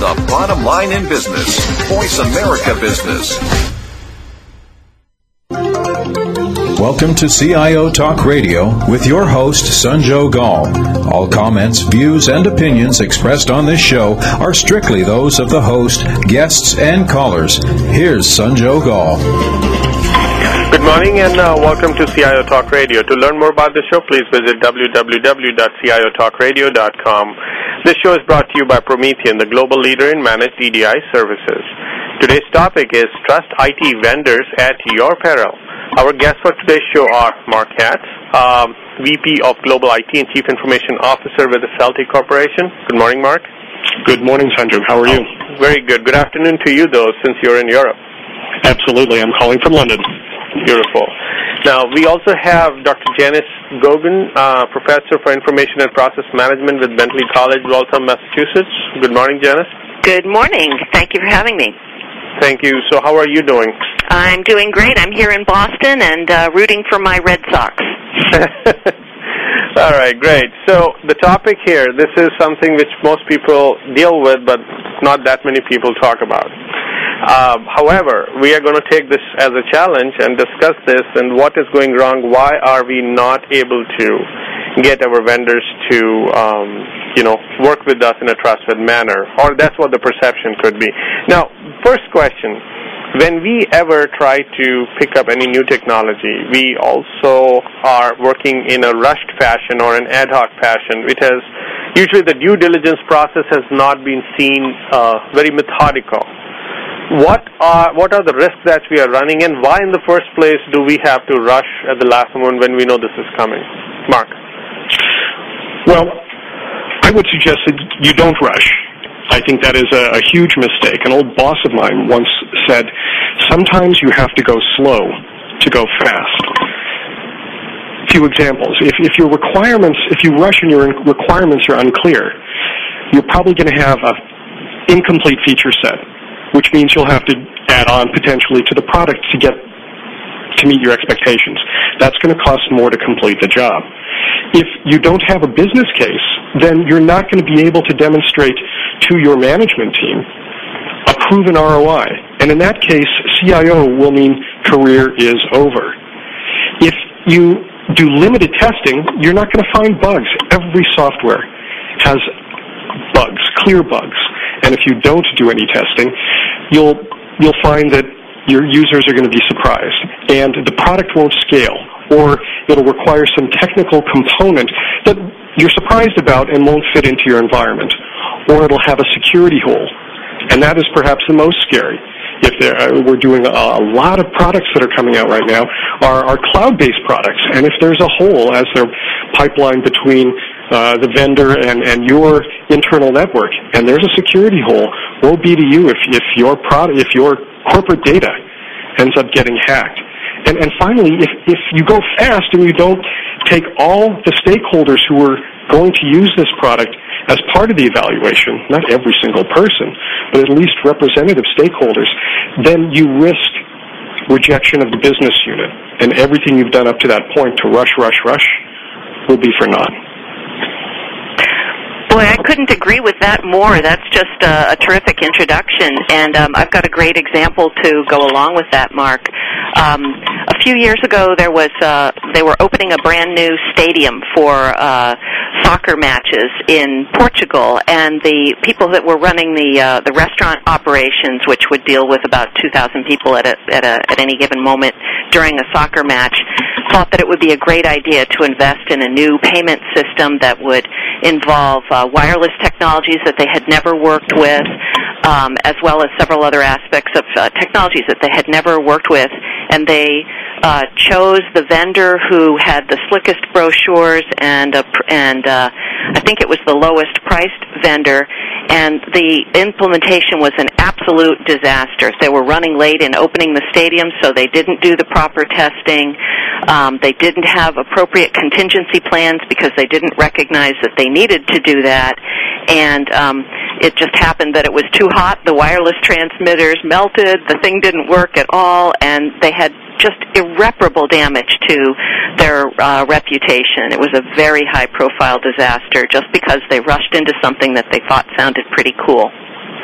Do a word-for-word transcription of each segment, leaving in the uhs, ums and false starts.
The bottom line in business. Voice America Business. Welcome to C I O Talk Radio with your host, Sanjog Aul. All comments, views, and opinions expressed on this show are strictly those of the host, guests, and callers. Here's Sanjog Aul. Good morning and uh, welcome to C I O Talk Radio. To learn more about the show, please visit w w w dot c i o talk radio dot com. This show is brought to you by Promethean, the global leader in managed E D I services. Today's topic is Trust I T Vendors at Your Peril. Our guests for today's show are Mark Katz, um, V P of Global I T and Chief Information Officer with the Celtic Corporation. Good morning, Mark. Good morning, Sanju. How are you? Oh, very good. Good afternoon to you, though, since you're in Europe. Absolutely. I'm calling from London. Beautiful. Now, we also have Doctor Janice Gogan, uh, Professor for Information and Process Management with Bentley College, Waltham, Massachusetts. Good morning, Janice. Good morning. Thank you for having me. Thank you. So how are you doing? I'm doing great. I'm here in Boston and uh, rooting for my Red Sox. All right, great. So the topic here, this is something which most people deal with, but not that many people talk about. Um, however, we are going to take this as a challenge and discuss this and what is going wrong. Why are we not able to get our vendors to, um, you know, work with us in a trusted manner? Or that's what the perception could be. Now, first question. When we ever try to pick up any new technology, we also are working in a rushed fashion or an ad hoc fashion. It has, usually the due diligence process has not been seen uh, very methodical. What are what are the risks that we are running, and why in the first place do we have to rush at the last moment when we know this is coming? Mark. Well, I would suggest that you don't rush. I think that is a, a huge mistake. An old boss of mine once said, sometimes you have to go slow to go fast. A few examples. If, if your requirements, if you rush and your requirements are unclear, you're probably going to have an incomplete feature set, which means you'll have to add on potentially to the product to get to meet your expectations. That's going to cost more to complete the job. If you don't have a business case, then you're not going to be able to demonstrate to your management team a proven R O I. And in that case, C I O will mean career is over. If you do limited testing, you're not going to find bugs. Every software has bugs, clear bugs. And if you don't do any testing, you'll you'll find that your users are going to be surprised, and the product won't scale, or it'll require some technical component that you're surprised about and won't fit into your environment, or it'll have a security hole, and that is perhaps the most scary. If there, uh, we're doing a, a lot of products that are coming out right now are, are cloud-based products, and if there's a hole as their pipeline between uh, the vendor and, and your internal network, and there's a security hole, woe be to you if, if your product, if your corporate data ends up getting hacked. And, and finally, if, if you go fast and you don't take all the stakeholders who are going to use this product as part of the evaluation, not every single person, but at least representative stakeholders, then you risk rejection of the business unit. And everything you've done up to that point to rush, rush, rush will be for naught. Boy, I couldn't agree with that more. That's just a, a terrific introduction, and um, I've got a great example to go along with that, Mark. Um, a few years ago, there was uh, they were opening a brand new stadium for uh, soccer matches in Portugal, and the people that were running the uh, the restaurant operations, which would deal with about two thousand people at a, at a, at any given moment during a soccer match, thought that it would be a great idea to invest in a new payment system that would involve uh, wireless technologies that they had never worked with, um, as well as several other aspects of uh, technologies that they had never worked with. And they uh, chose the vendor who had the slickest brochures and, uh, and uh, I think it was the lowest priced vendor. And the implementation was an absolute disaster. They were running late in opening the stadium, so they didn't do the proper testing. Um, they didn't have appropriate contingency plans because they didn't recognize that they needed to do that. And um, it just happened that it was too hot. The wireless transmitters melted. The thing didn't work at all, and they had just irreparable damage to their uh, reputation. It was a very high-profile disaster just because they rushed into something that they thought sounded pretty cool.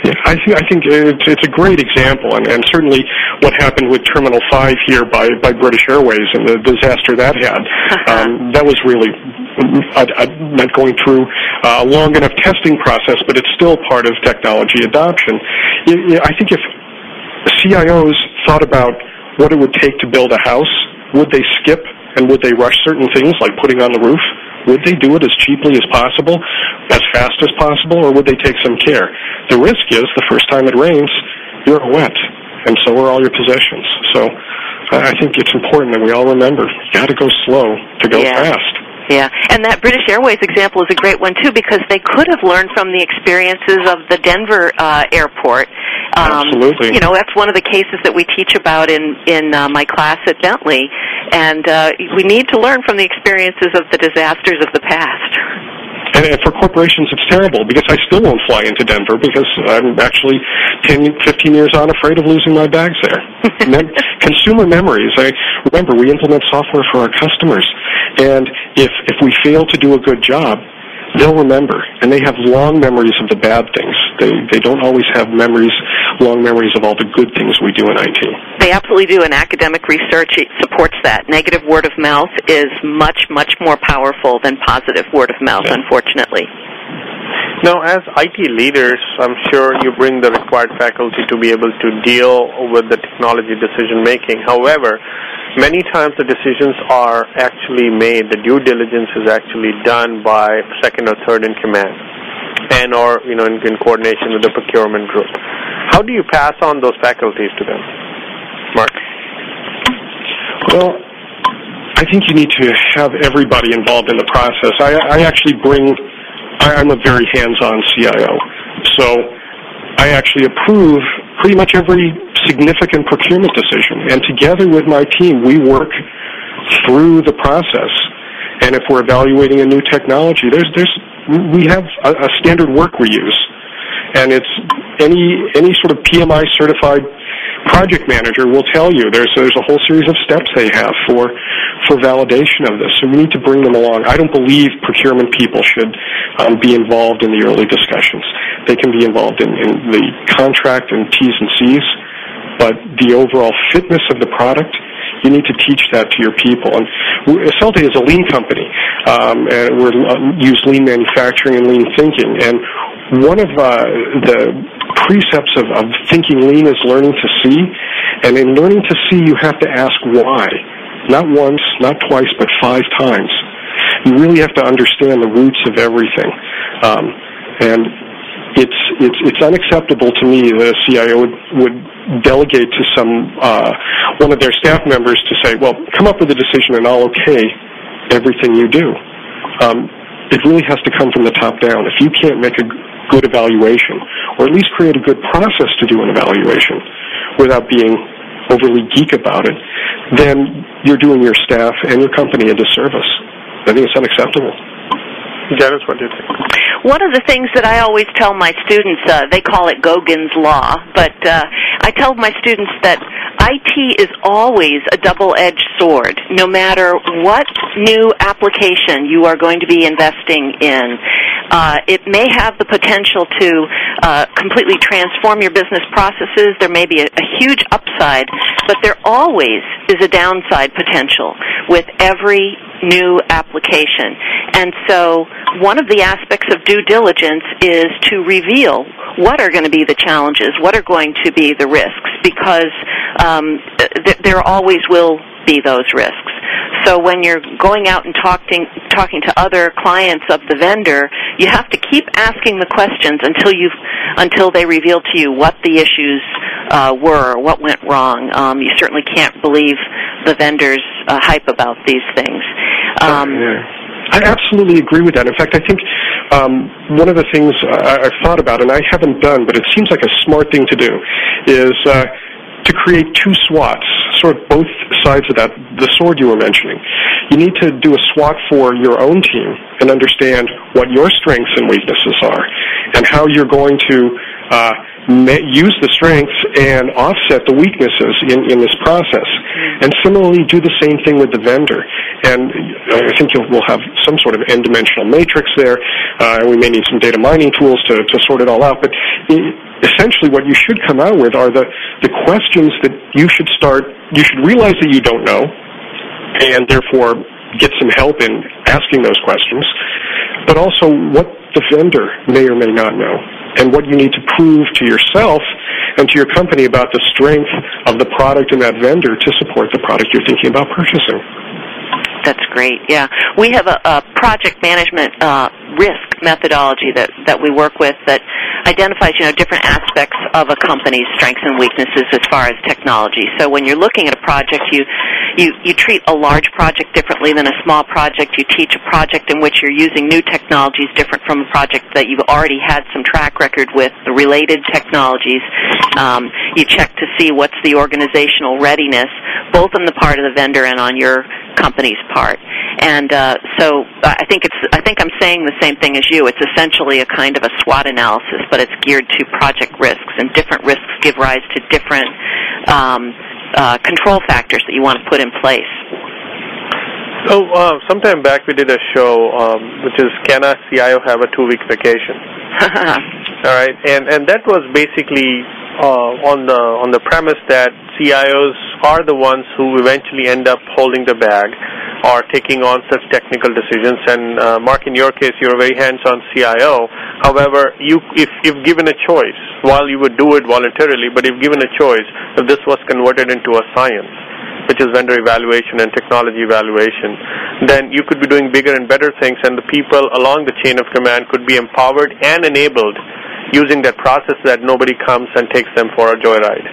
Yeah, I think I think it's, it's a great example, and, and certainly what happened with Terminal Five here by, by British Airways and the disaster that had. um, that was really I, I'm not going through a long enough testing process, but it's still part of technology adoption. I think if C I Os thought about what it would take to build a house, would they skip and would they rush certain things like putting on the roof? Would they do it as cheaply as possible, as fast as possible, or would they take some care? The risk is the first time it rains, you're wet, and so are all your possessions. So I think it's important that we all remember, you got to go slow to go yeah. fast. Yeah, and that British Airways example is a great one, too, because they could have learned from the experiences of the Denver uh, airport. Um, Absolutely. You know, that's one of the cases that we teach about in, in uh, my class at Bentley, and uh, we need to learn from the experiences of the disasters of the past. And, and for corporations, it's terrible, because I still won't fly into Denver because I'm actually ten, fifteen years on afraid of losing my bags there. Mem- consumer memories. I remember, we implement software for our customers, and if if we fail to do a good job, they'll remember, and they have long memories of the bad things. They they don't always have memories, long memories of all the good things we do in I T. They absolutely do, and academic research supports that. Negative word of mouth is much, much more powerful than positive word of mouth, yeah. unfortunately. Now, as I T leaders, I'm sure you bring the required faculty to be able to deal with the technology decision-making. However, many times the decisions are actually made, the due diligence is actually done by second or third in command, and or, you know, in, in coordination with the procurement group. How do you pass on those faculties to them? Mark? Well, I think you need to have everybody involved in the process. I, I actually bring, I, I'm a very hands-on C I O, so I actually approve pretty much every significant procurement decision, and together with my team, we work through the process. And if we're evaluating a new technology, there's, there's, we have a, a standard work we use, and it's any any sort of P M I certified project manager will tell you there's there's a whole series of steps they have for for validation of this. So we need to bring them along. I don't believe procurement people should um, be involved in the early discussions. They can be involved in, in the contract and T's and C's, but the overall fitness of the product, you need to teach that to your people. And Celte is a lean company, um, and we uh, use lean manufacturing and lean thinking. And one of uh, the precepts of, of thinking lean is learning to see. And in learning to see, you have to ask why. Not once, not twice, but five times. You really have to understand the roots of everything. Um, and it's, it's, it's unacceptable to me that a C I O would, would delegate to some uh, one of their staff members to say, well, come up with a decision and I'll okay everything you do. Um, it really has to come from the top down. If you can't make a good evaluation, or at least create a good process to do an evaluation without being overly geek about it, then you're doing your staff and your company a disservice. I think it's unacceptable. Janice, what do you think? One of the things that I always tell my students, uh, they call it Gogin's Law, but uh, I tell my students that I T is always a double-edged sword. No matter what new application you are going to be investing in, uh, it may have the potential to uh, completely transform your business processes. There may be a, a huge upside, but there always is a downside potential with every new application. And so one of the aspects of due diligence is to reveal what are going to be the challenges, what are going to be the risks, because um, th- there always will be those risks. So when you're going out and talking talking to other clients of the vendor, you have to keep asking the questions until you until they reveal to you what the issues uh, were, or what went wrong. Um, you certainly can't believe the vendor's uh, hype about these things. Um, oh, yeah. I absolutely agree with that. In fact, I think um, one of the things I, I've thought about, and I haven't done, but it seems like a smart thing to do, is uh, to create two SWOTs, sort of both sides of that, the sword you were mentioning. You need to do a SWOT for your own team and understand what your strengths and weaknesses are and how you're going to uh, use the strengths and offset the weaknesses in, in this process. And similarly, do the same thing with the vendor. And I think you'll, we'll have some sort of n-dimensional matrix there, uh, and we may need some data mining tools to, to sort it all out. But essentially what you should come out with are the, the questions that you should start, you should realize that you don't know, and therefore get some help in asking those questions, but also what the vendor may or may not know, and what you need to prove to yourself and to your company about the strength of the product and that vendor to support the product you're thinking about purchasing. That's great. Yeah, we have a, a project management uh, risk methodology that, that we work with that identifies, you know, different aspects of a company's strengths and weaknesses as far as technology. So when you're looking at a project, you you you treat a large project differently than a small project. You teach a project in which you're using new technologies different from a project that you've already had some track record with the related technologies. Um, you check to see what's the organizational readiness, both on the part of the vendor and on your company's part. And uh, so I think it's I think I'm saying the same thing as you. It's essentially a kind of a SWOT analysis, but it's geared to project risks, and different risks give rise to different um, uh, control factors that you want to put in place. So uh, sometime back we did a show um, which is Can a C I O Have a Two-Week Vacation? All right, and and that was basically uh, on the on the premise that C I Os are the ones who eventually end up holding the bag or taking on such technical decisions. And uh, Mark, in your case, you're a very hands-on C I O. However, you, if if given a choice, while you would do it voluntarily, but if given a choice, if this was converted into a science, which is vendor evaluation and technology evaluation, then you could be doing bigger and better things, and the people along the chain of command could be empowered and enabled using that process, that nobody comes and takes them for a joyride.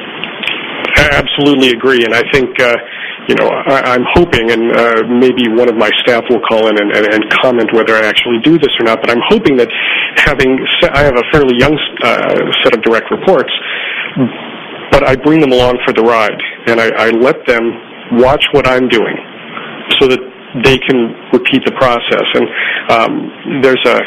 I absolutely agree, and I think, uh, you know, I, I'm hoping, and uh, maybe one of my staff will call in and, and, and comment whether I actually do this or not, but I'm hoping that having, I have a fairly young uh, set of direct reports, but I bring them along for the ride, and I, I let them watch what I'm doing so that they can repeat the process. And um, there's a,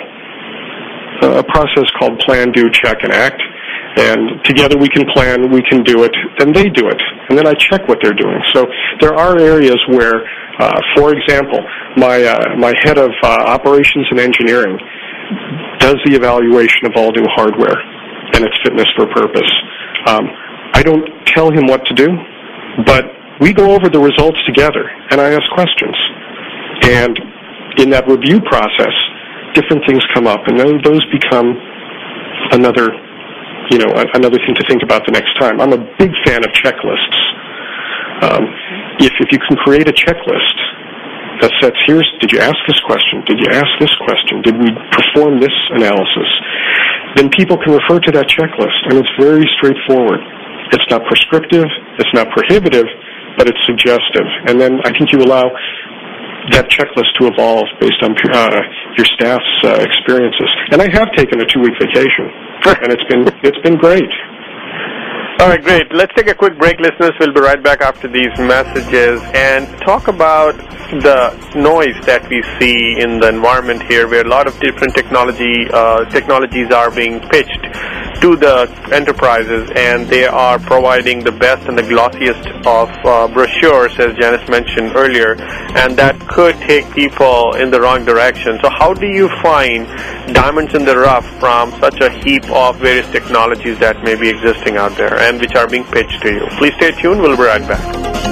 a process called plan, do, check, and act. And together we can plan, we can do it, then they do it. And then I check what they're doing. So there are areas where, uh, for example, my uh, my head of uh, operations and engineering does the evaluation of all new hardware and its fitness for purpose. Um, I don't tell him what to do, but we go over the results together, and I ask questions. And in that review process, different things come up, and then those become another you know, another thing to think about the next time. I'm a big fan of checklists. Um, if, if you can create a checklist that says, here's, did you ask this question? Did you ask this question? Did we perform this analysis? Then people can refer to that checklist, and it's very straightforward. It's not prescriptive, it's not prohibitive, but it's suggestive. And then I think you allow that checklist to evolve based on uh, your staff's uh, experiences. And I have taken a two-week vacation, and it's been it's been great. All right, great. Let's take a quick break, listeners. We'll be right back after these messages and talk about the noise that we see in the environment here, where a lot of different technology uh, technologies are being pitched to the enterprises, and they are providing the best and the glossiest of uh, brochures, as Janice mentioned earlier, and that could take people in the wrong direction. So how do you find diamonds in the rough from such a heap of various technologies that may be existing out there and which are being pitched to you? Please stay tuned. We'll be right back.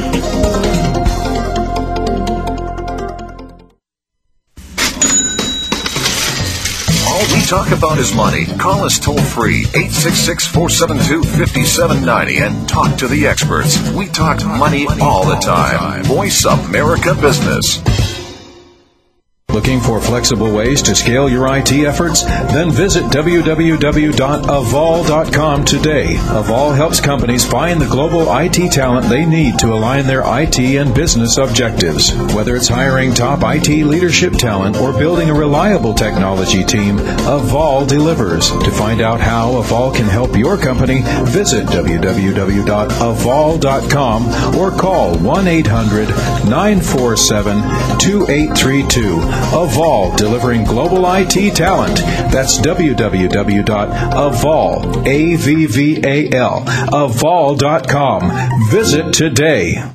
All we talk about is money. Call us toll free, eight six six, four seven two, five seven nine zero, and talk to the experts. We talk money all the time. Voice America Business. Looking for flexible ways to scale your I T efforts? Then visit w w w dot avol dot com today. Avol helps companies find the global I T talent they need to align their I T and business objectives. Whether it's hiring top I T leadership talent or building a reliable technology team, Avol delivers. To find out how Avol can help your company, visit w w w dot avol dot com or call one eight hundred, nine four seven, two eight three two. Avol, delivering global I T talent. That's w w w dot avol, A V V A L, avol dot com. Visit today.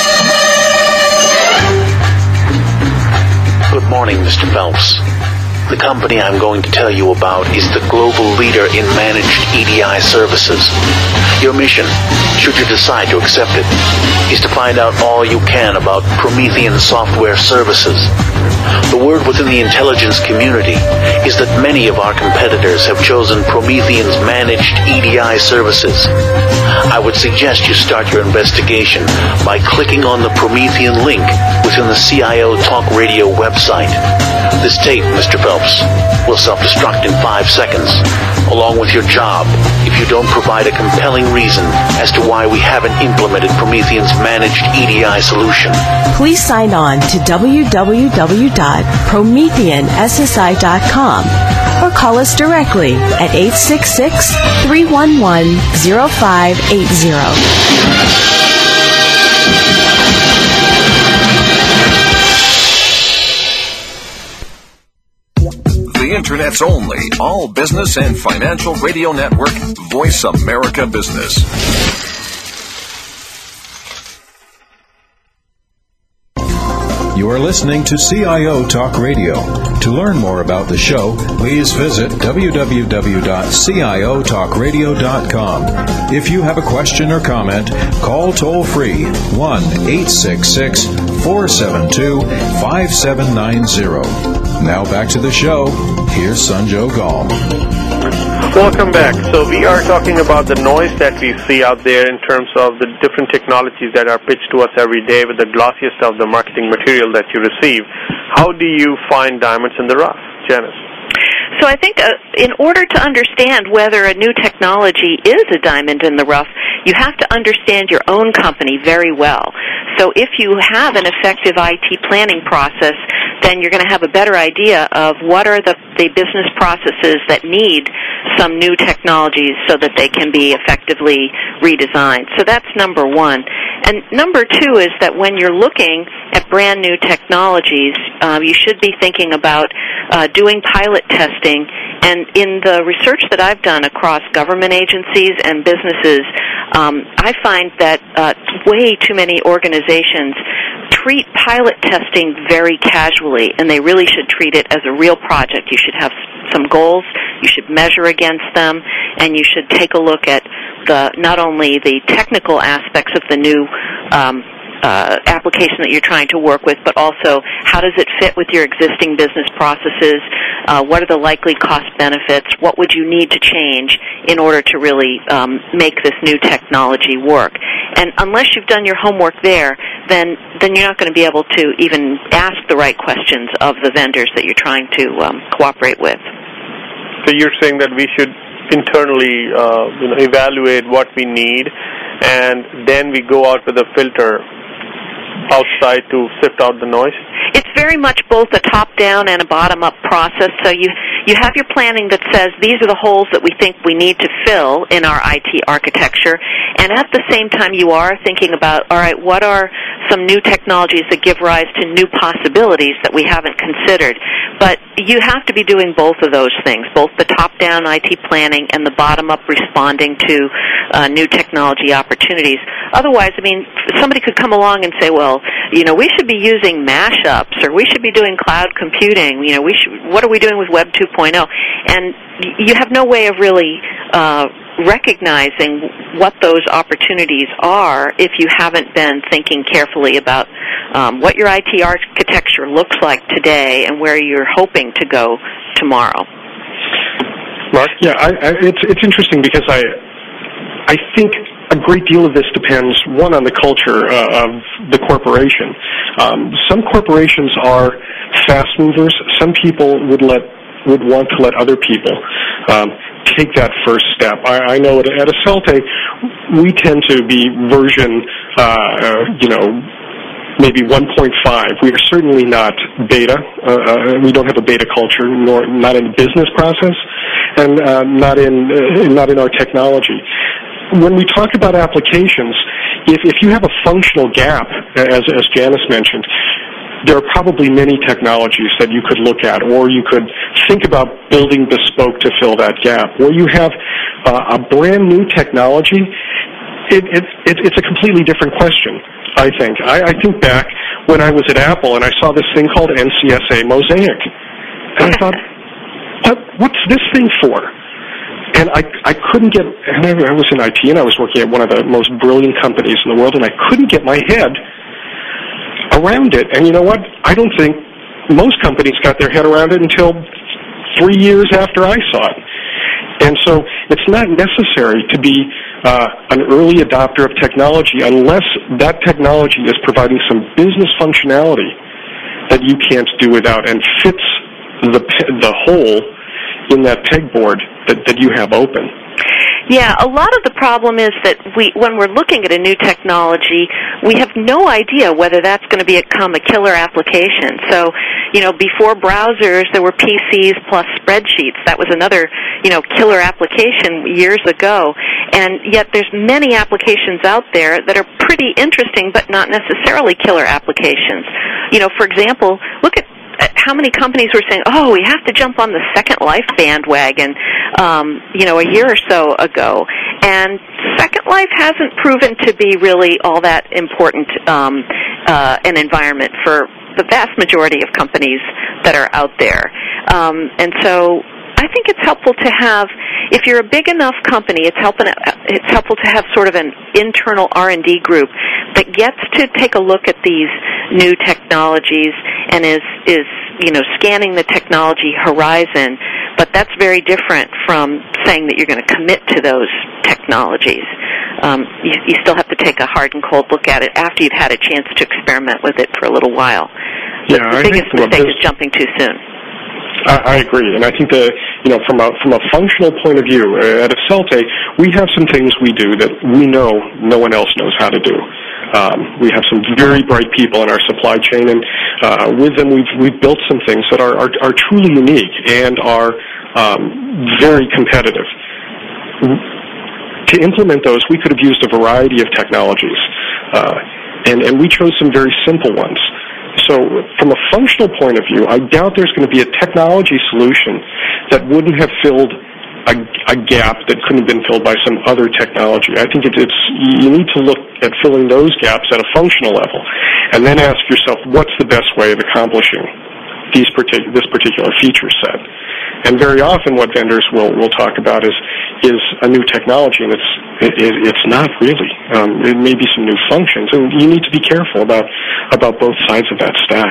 Good morning, Mister Phelps. The company I'm going to tell you about is the global leader in managed E D I services. Your mission, should you decide to accept it, is to find out all you can about Promethean software services. The word within the intelligence community is that many of our competitors have chosen Promethean's managed E D I services. I would suggest you start your investigation by clicking on the Promethean link within the C I O Talk Radio website. This tape, Mister Phelps, will self-destruct in five seconds, along with your job, if you don't provide a compelling reason as to why we haven't implemented Promethean's managed E D I solution. Please sign on to w w w dot promethean s s i dot com or call us directly at eight six six, three one one, zero five eight zero. The Internet's only all business and financial radio network, Voice America Business. You are listening to C I O Talk Radio. To learn more about the show, please visit w w w dot c i o talk radio dot com. If you have a question or comment, call toll-free one eight six six, four seven two, five seven nine zero. Now back to the show. Here's Sanjog Aul. Welcome back. So we are talking about the noise that we see out there in terms of the different technologies that are pitched to us every day with the glossiest of the marketing material that you receive. How do you find diamonds in the rough, Janice? So I think uh, in order to understand whether a new technology is a diamond in the rough, you have to understand your own company very well. So if you have an effective I T planning process, then you're going to have a better idea of what are the, the business processes that need some new technologies so that they can be effectively redesigned. So that's number one. And number two is that when you're looking at brand new technologies, um, you should be thinking about uh, doing pilot testing. And in the research that I've done across government agencies and businesses, um, I find that uh, way too many organizations treat pilot testing very casually, and they really should treat it as a real project. You should have some goals, you should measure against them, and you should take a look at the not only the technical aspects of the new um, uh, application that you're trying to work with, but also how does it fit with your existing business processes, uh, what are the likely cost benefits, what would you need to change in order to really um, make this new technology work. And unless you've done your homework there, then then you're not going to be able to even ask the right questions of the vendors that you're trying to um, cooperate with. So you're saying that we should internally uh, you know, evaluate what we need, and then we go out with a filter outside to sift out the noise? It's very much both a top-down and a bottom-up process. So you you have your planning that says these are the holes that we think we need to fill in our I T architecture, and at the same time you are thinking about, all right, what are some new technologies that give rise to new possibilities that we haven't considered? But you have to be doing both of those things, both the top-down I T planning and the bottom-up responding to uh, new technology opportunities. Otherwise, I mean, somebody could come along and say, well, you know, we should be using mashups, or we should be doing cloud computing. You know, we should. What are we doing with Web two point oh? And you have no way of really uh, recognizing what those opportunities are if you haven't been thinking carefully about um, what your I T architecture looks like today and where you're hoping to go tomorrow. Mark? Yeah, I, I, it's it's interesting because I I think a great deal of this depends, one, on the culture uh, of the corporation. Um, some corporations are fast movers. Some people would let would want to let other people um, take that first step. I, I know at, at Acelte, we tend to be version, uh, uh, you know, maybe one point five. We are certainly not beta. Uh, uh, we don't have a beta culture, nor not in the business process, and uh, not in uh, not in our technology. When we talk about applications, if, if you have a functional gap, as, as Janice mentioned, there are probably many technologies that you could look at, or you could think about building bespoke to fill that gap. Where you have uh, a brand new technology, it, it, it, it's a completely different question, I think. I, I think back when I was at Apple and I saw this thing called N C S A Mosaic. And I thought, what, what's this thing for? And I, I couldn't get, and I, I was in I T, and I was working at one of the most brilliant companies in the world, and I couldn't get my head around it. And you know what? I don't think most companies got their head around it until three years after I saw it. And so it's not necessary to be uh, an early adopter of technology unless that technology is providing some business functionality that you can't do without and fits the the hole in that pegboard that, that you have open. Yeah, a lot of the problem is that we, when we're looking at a new technology, we have no idea whether that's going to become a killer application. So, you know, before browsers, there were P Cs plus spreadsheets. That was another, you know, killer application years ago. And yet there's many applications out there that are pretty interesting, but not necessarily killer applications. You know, for example, look at how many companies were saying, oh, we have to jump on the Second Life bandwagon, um, you know, a year or so ago. And Second Life hasn't proven to be really all that important um, uh, an environment for the vast majority of companies that are out there. Um, and so I think it's helpful to have, if you're a big enough company, it's helpful, it's helpful to have sort of an internal R and D group that gets to take a look at these new technologies and is, is you know, scanning the technology horizon. But that's very different from saying that you're going to commit to those technologies. Um, you, you still have to take a hard and cold look at it after you've had a chance to experiment with it for a little while. Yeah, the I biggest think mistake is jumping too soon. I, I agree, and I think that, you know, from a from a functional point of view, uh, at Accelte, we have some things we do that we know no one else knows how to do. Um, we have some very bright people in our supply chain, and uh, with them we've we've built some things that are are, are truly unique and are um, very competitive. To implement those, we could have used a variety of technologies, uh, and and we chose some very simple ones. So from a functional point of view, I doubt there's going to be a technology solution that wouldn't have filled a, a gap that couldn't have been filled by some other technology. I think it, it's you need to look at filling those gaps at a functional level, and then ask yourself, what's the best way of accomplishing these partic- this particular feature set? And very often what vendors will, will talk about is is a new technology, and it's it, it, it's not really. Um, it may be some new functions, and you need to be careful about about both sides of that stack.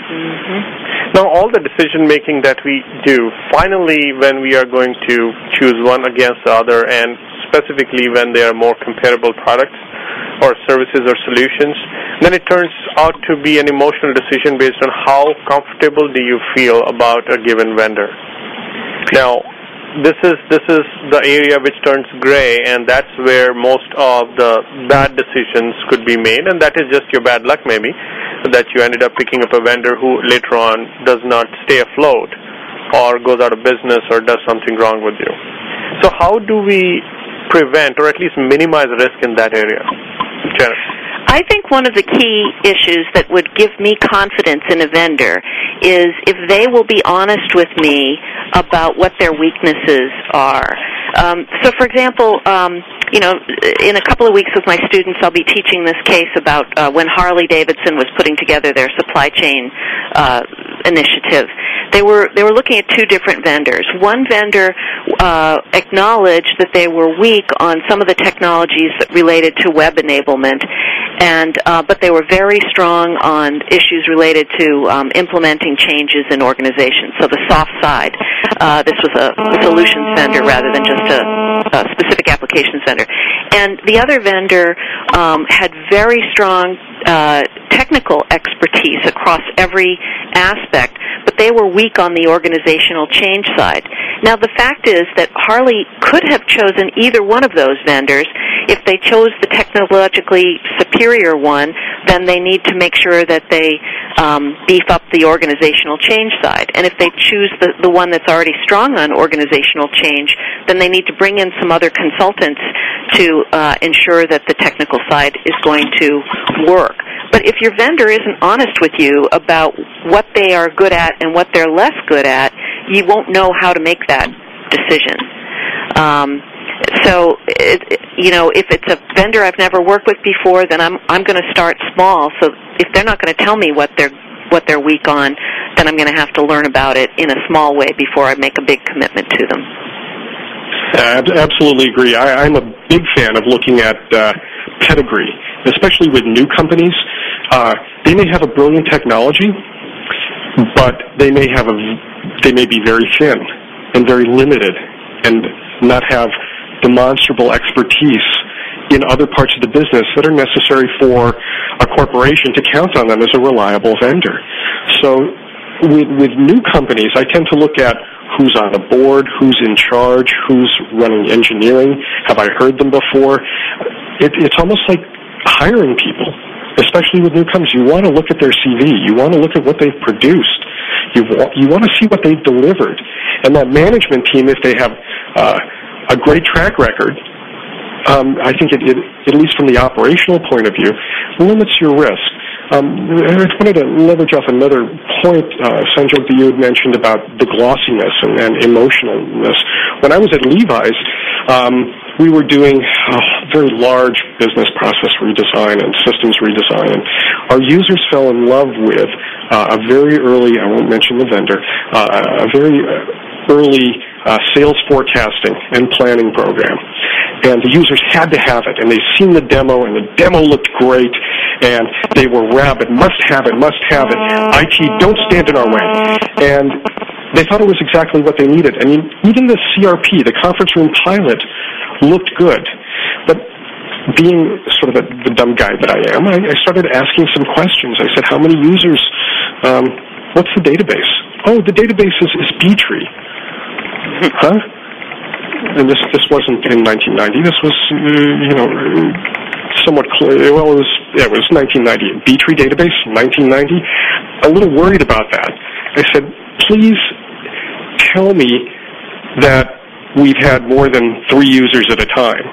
Mm-hmm. Now, all the decision making that we do, finally, when we are going to choose one against the other, and specifically when they are more comparable products or services or solutions, then it turns out to be an emotional decision based on how comfortable do you feel about a given vendor. Now, this is this is the area which turns gray, and that's where most of the bad decisions could be made, and that is just your bad luck maybe, that you ended up picking up a vendor who later on does not stay afloat or goes out of business or does something wrong with you. So how do we prevent or at least minimize risk in that area? Janet? I think one of the key issues that would give me confidence in a vendor is if they will be honest with me about what their weaknesses are. Um, so, for example, um, you know, in a couple of weeks with my students, I'll be teaching this case about uh, when Harley-Davidson was putting together their supply chain uh, initiative. They were they were looking at two different vendors. One vendor uh, acknowledged that they were weak on some of the technologies that related to web enablement, and uh, but they were very strong on issues related to um, implementing changes in organizations. So the soft side. Uh, this was a solutions vendor rather than just a, a specific applications vendor. And the other vendor um, had very strong uh, technical expertise across every aspect, but they were weak on the organizational change side. Now, the fact is that Harley could have chosen either one of those vendors. If they chose the technologically superior one, then they need to make sure that they um, beef up the organizational change side. And if they choose the, the one that's already strong on organizational change, then they need to bring in some other consultants to uh, ensure that the technical side is going to work. But if your vendor isn't honest with you about what they are good at and what they're less good at, you won't know how to make that decision. Um, so, it, you know, if it's a vendor I've never worked with before, then I'm I'm going to start small. So if they're not going to tell me what they're what they're weak on, then I'm going to have to learn about it in a small way before I make a big commitment to them. I absolutely agree. I, I'm a big fan of looking at uh, pedigree, especially with new companies. Uh, they may have a brilliant technology, but they may have a they may be very thin and very limited, and not have demonstrable expertise in other parts of the business that are necessary for a corporation to count on them as a reliable vendor. So with, with new companies, I tend to look at who's on the board, who's in charge, who's running engineering, have I heard them before? It, it's almost like hiring people, especially with new companies. You want to look at their C V. You want to look at what they've produced. You want, you want to see what they've delivered. And that management team, if they have uh, a great track record, Um, I think it, it, at least from the operational point of view, limits your risk. Um, I wanted to leverage off another point, uh, Sanjog, that you had mentioned about the glossiness and, and emotionalness. When I was at Levi's, um, we were doing a very large business process redesign and systems redesign, and our users fell in love with uh, a very early, I won't mention the vendor, uh, a very early uh, sales forecasting and planning program. And the users had to have it, and they've seen the demo, and the demo looked great, and they were rabid, must have it, must have it. I T, don't stand in our way. And they thought it was exactly what they needed. I mean, even the C R P, the conference room pilot, looked good. But being sort of a, the dumb guy that I am, I, I started asking some questions. I said, how many users, um, what's the database? Oh, the database is, is B-Tree. Huh? And this this wasn't in nineteen ninety. This was, uh, you know, somewhat clear. Well, it was yeah, it was nineteen ninety. B-Tree database, nineteen ninety. A little worried about that. I said, please tell me that we've had more than three users at a time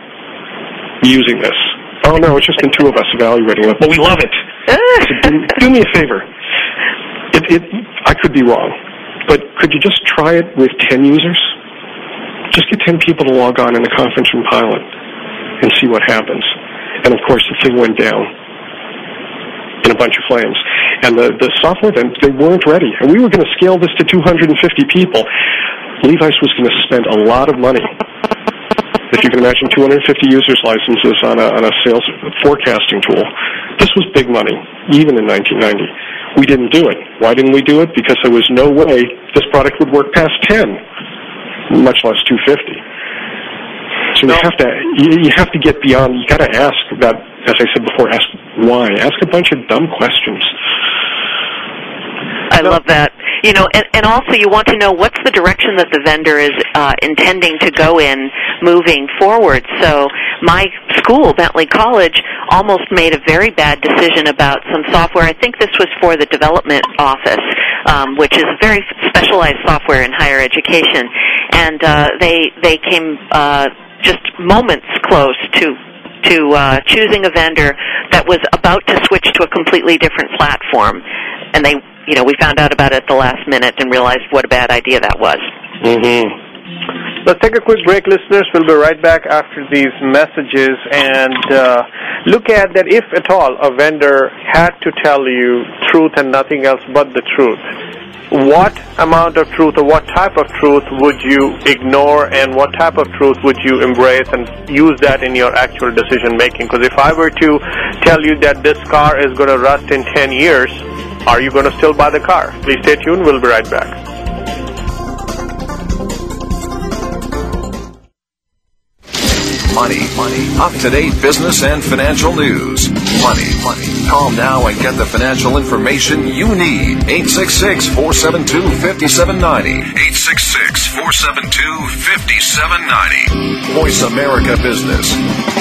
using this. Oh no, it's just been two of us evaluating it. But we love it. So do, do me a favor. It, it, I could be wrong, but could you just try it with ten users? Just get ten people to log on in the conference room pilot and see what happens. And, of course, the thing went down in a bunch of flames. And the, the software, then, they weren't ready. And we were going to scale this to two hundred fifty people. Levi's was going to spend a lot of money. If you can imagine two hundred fifty users licenses on a, on a sales forecasting tool. This was big money, even in nineteen ninety. We didn't do it. Why didn't we do it? Because there was no way this product would work past ten. Much less two hundred fifty. So no. you have to you, you have to get beyond. You got to ask that, as I said before. Ask why. Ask a bunch of dumb questions. I love that. You know, and, and also you want to know what's the direction that the vendor is uh, intending to go in moving forward. So my school, Bentley College, almost made a very bad decision about some software. I think this was for the development office, um, which is very specialized software in higher education. And uh, they they came uh, just moments close to to uh, choosing a vendor that was about to switch to a completely different platform. And they, you know, we found out about it at the last minute and realized what a bad idea that was. Mm-hmm. Let's take a quick break, listeners. We'll be right back after these messages and uh, look at that if at all a vendor had to tell you truth and nothing else but the truth. What amount of truth or what type of truth would you ignore, and what type of truth would you embrace and use that in your actual decision making? Because if I were to tell you that this car is going to rust in ten years, are you going to still buy the car? Please stay tuned. We'll be right back. Money, money, up-to-date business and financial news. Money, money. Call now and get the financial information you need. eight six six, four seven two, five seven nine zero. eight six six, four seven two, five seven nine zero. Voice America Business.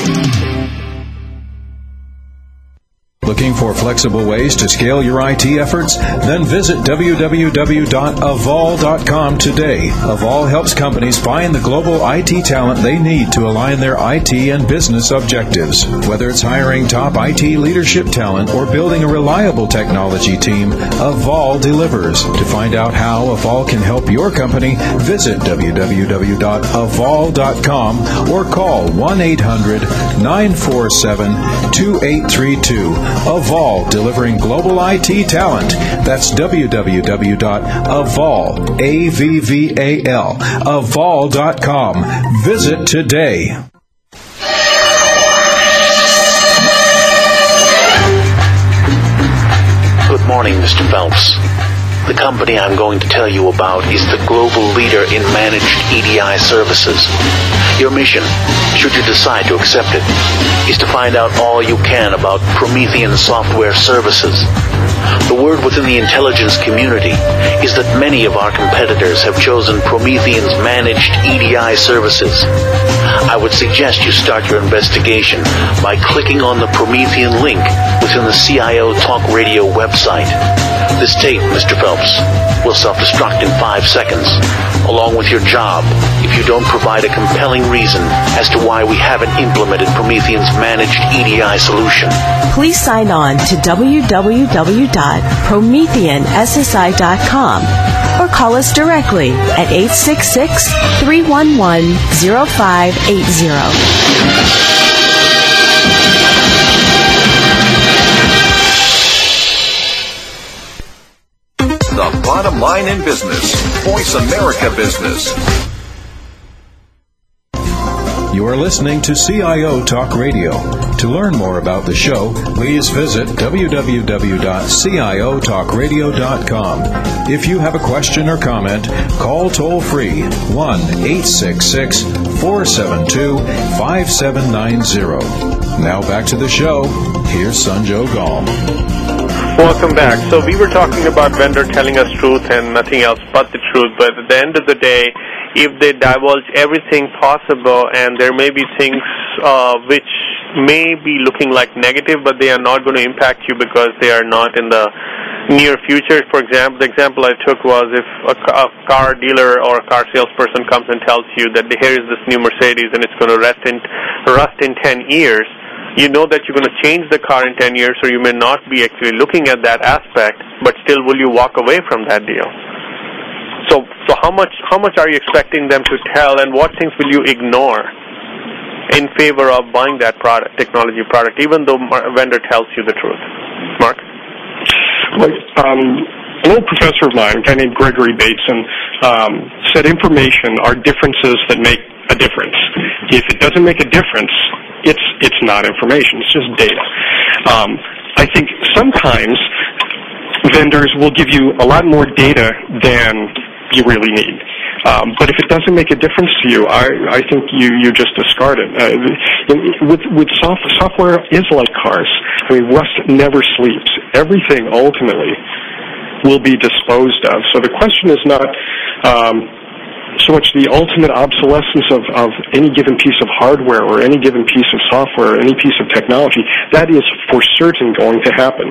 Looking for flexible ways to scale your I T efforts? Then visit w w w dot avol dot com today. Avol helps companies find the global I T talent they need to align their I T and business objectives. Whether it's hiring top I T leadership talent or building a reliable technology team, Avol delivers. To find out how Avol can help your company, visit w w w dot avol dot com or call one eight hundred, nine four seven, two eight three two. Avol, delivering global I T talent. That's w w w dot avol, A V V A L, avol dot com. Visit today. Good morning, Mister Phelps. The company I'm going to tell you about is the global leader in managed E D I services. Your mission, should you decide to accept it, is to find out all you can about Promethean software services. The word within the intelligence community is that many of our competitors have chosen Promethean's managed E D I services. I would suggest you start your investigation by clicking on the Promethean link within the C I O Talk Radio website. This tape, Mister Phelps, will self-destruct in five seconds, along with your job, if you don't provide a compelling reason as to why we haven't implemented Promethean's managed E D I solution. Please sign on to w w w dot promethean s s i dot com or call us directly at eight six six, three one one, zero five eight zero. The bottom line in business. Voice America Business. You are listening to C I O Talk Radio. To learn more about the show, please visit w w w dot c i o talk radio dot com. If you have a question or comment, call toll-free one eight six six, four seven two, five seven nine zero. Now back to the show. Here's Sanjog Gall. Welcome back. So we were talking about vendor telling us truth and nothing else but the truth, but at the end of the day, if they divulge everything possible, and there may be things uh, which may be looking like negative, but they are not going to impact you because they are not in the near future. For example, the example I took was if a, a car dealer or a car salesperson comes and tells you that here is this new Mercedes and it's going to rust in, rust in ten years, you know that you're going to change the car in ten years, so you may not be actually looking at that aspect, but still will you walk away from that deal? So so how much how much are you expecting them to tell, and what things will you ignore in favor of buying that product, technology product, even though a vendor tells you the truth? Mark? Well, um, an old professor of mine, a guy named Gregory Bateson, um, said information are differences that make a difference. If it doesn't make a difference, it's it's not information. It's just data. Um, I think sometimes vendors will give you a lot more data than you really need. Um, but if it doesn't make a difference to you, I, I think you, you just discard it. Uh, with with soft, software is like cars. I mean, rust never sleeps. Everything ultimately will be disposed of. So the question is not um, so much the ultimate obsolescence of, of any given piece of hardware or any given piece of software or any piece of technology. That is for certain going to happen.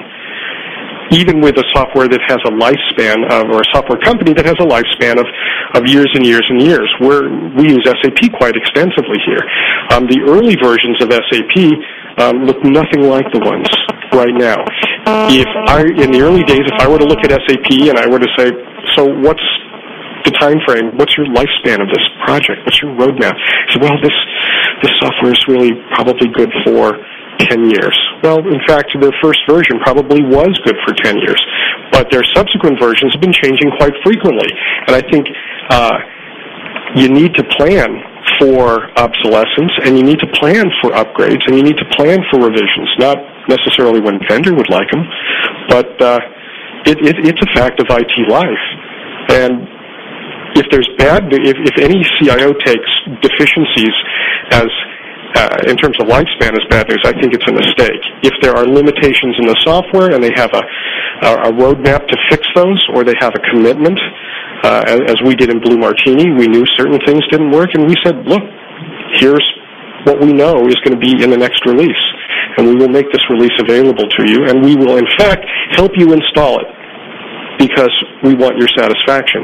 Even with a software that has a lifespan of, or a software company that has a lifespan of, of years and years and years. We're, we use S A P quite extensively here. Um, the early versions of S A P um, look nothing like the ones right now. If I, in the early days, if I were to look at S A P and I were to say, so what's the time frame? What's your lifespan of this project? What's your roadmap? I said, well, this this software is really probably good for ten years. Well, in fact, the first version probably was good for ten years, but their subsequent versions have been changing quite frequently. And I think uh, you need to plan for obsolescence, and you need to plan for upgrades, and you need to plan for revisions, not necessarily when vendor would like them, but uh, it, it, it's a fact of I T life. And if there's bad, if, if any C I O takes deficiencies as Uh, in terms of lifespan as bad news, I think it's a mistake. If there are limitations in the software and they have a, a, a roadmap to fix those, or they have a commitment, uh, as, as we did in Blue Martini, we knew certain things didn't work, and we said, look, here's what we know is going to be in the next release, and we will make this release available to you, and we will, in fact, help you install it because we want your satisfaction.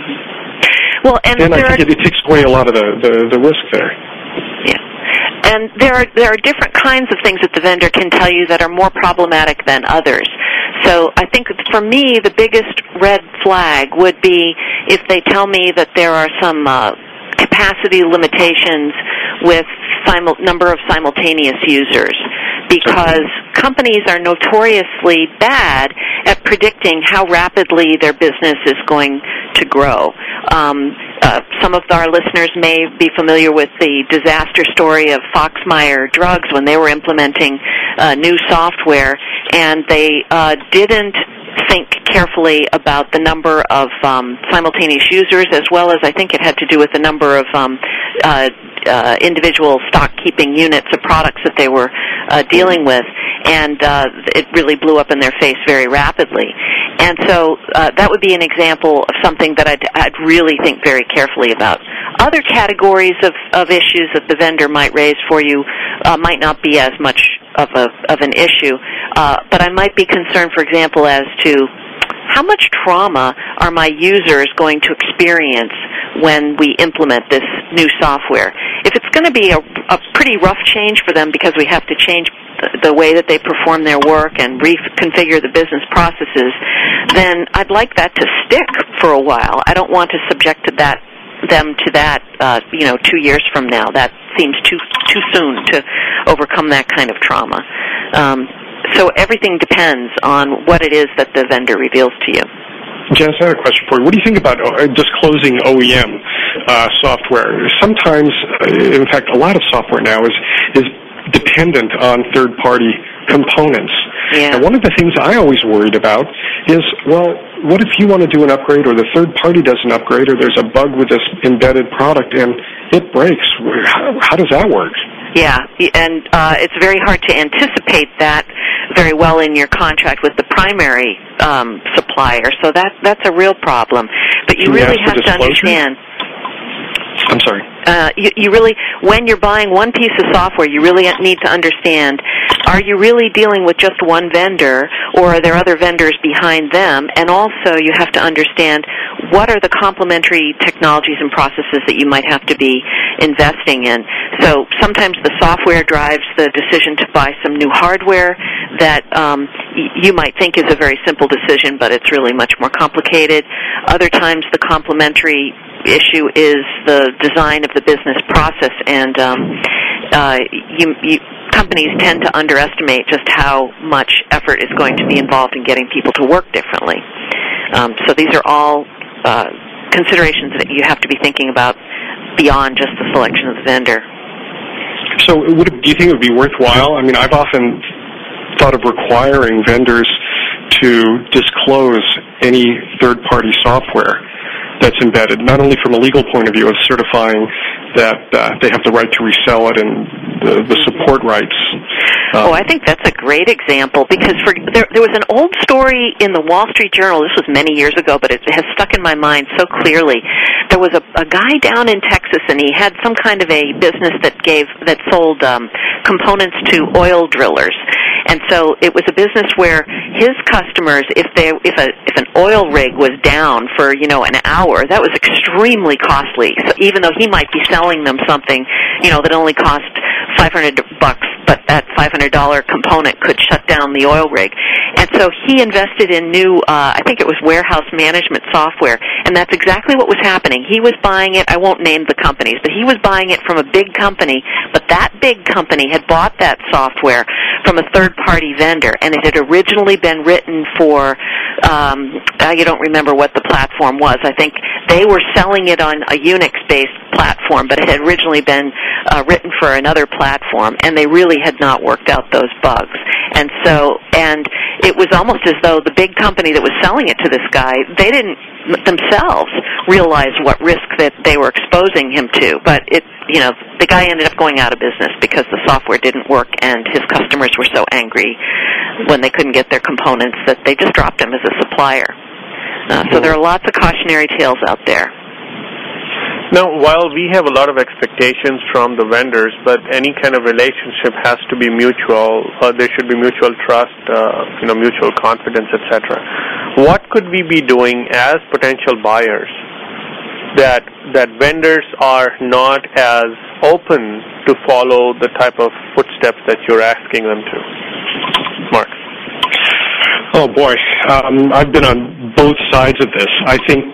Well, and, and I think it, it takes away a lot of the, the, the risk there. Yeah. And there are there are different kinds of things that the vendor can tell you that are more problematic than others. So I think for me, the biggest red flag would be if they tell me that there are some uh, capacity limitations with simul- number of simultaneous users. because companies are notoriously bad at predicting how rapidly their business is going to grow. Um, uh, some of our listeners may be familiar with the disaster story of Foxmeyer Drugs when they were implementing uh, new software, and they uh, didn't think carefully about the number of um, simultaneous users, as well as I think it had to do with the number of um, uh, uh, individual stock-keeping units of products that they were uh, dealing with, and uh, it really blew up in their face very rapidly. And so uh, that would be an example of something that I'd, I'd really think very carefully about. Other categories of, of issues that the vendor might raise for you uh, might not be as much of a of an issue, uh, but I might be concerned, for example, as to how much trauma are my users going to experience when we implement this new software. If it's going to be a, a pretty rough change for them because we have to change the way that they perform their work and reconfigure the business processes, then I'd like that to stick for a while. I don't want to subject to that them to that, uh, you know, two years from now. That seems too too soon to overcome that kind of trauma. Um, so everything depends on what it is that the vendor reveals to you. Janice, I have a question for you. What do you think about uh, disclosing O E M uh, software? Sometimes, uh, in fact, a lot of software now is is dependent on third-party components. Yeah. And one of the things I always worried about is, well, what if you want to do an upgrade or the third party does an upgrade or there's a bug with this embedded product and it breaks? How, how does that work? Yeah, and uh, it's very hard to anticipate that very well in your contract with the primary um, supplier, so that that's a real problem. But you Can really we have to understand. I'm sorry. Uh, you, you really, when you're buying one piece of software, you really need to understand, are you really dealing with just one vendor, or are there other vendors behind them? And also, you have to understand, what are the complementary technologies and processes that you might have to be investing in? So sometimes the software drives the decision to buy some new hardware that um, y- you might think is a very simple decision, but it's really much more complicated. Other times the complementary issue is the design of the business process, and um, uh, you, you, companies tend to underestimate just how much effort is going to be involved in getting people to work differently. Um, so these are all uh, considerations that you have to be thinking about beyond just the selection of the vendor. So would it, do you think it would be worthwhile? I mean, I've often thought of requiring vendors to disclose any third-party software that's embedded, not only from a legal point of view of certifying that uh, they have the right to resell it and the, the support rights. Um, oh, I think that's a great example, because for, there, there was an old story in the Wall Street Journal. This was many years ago, but it has stuck in my mind so clearly. There was a, a guy down in Texas, and he had some kind of a business that gave that sold um, components to oil drillers. And so it was a business where his customers, if they, if a, if an oil rig was down for, you know, an hour, that was extremely costly. So even though he might be selling them something, you know, that only cost five hundred bucks, but that five hundred dollar component could shut down the oil rig. And so he invested in new, uh, I think it was warehouse management software, and that's exactly what was happening. He was buying it, I won't name the companies, but he was buying it from a big company, but that big company had bought that software from a third-party vendor, and it had originally been written for, um, I don't remember what the platform was. I think they were selling it on a Unix-based platform, but it had originally been uh, written for another platform, and they really had not worked out those bugs. And so, and it was almost as though the big company that was selling it to this guy, they didn't themselves realize what risk that they were exposing him to. But it, you know, the guy ended up going out of business because the software didn't work, and his customers were so angry when they couldn't get their components that they just dropped him as a supplier. Uh, so there are lots of cautionary tales out there. Now, while we have a lot of expectations from the vendors, but any kind of relationship has to be mutual. Uh, there should be mutual trust, uh, you know, mutual confidence, et cetera. What could we be doing as potential buyers that that vendors are not as open to follow the type of footsteps that you're asking them to? Mark. Oh boy, um, I've been on both sides of this. I think,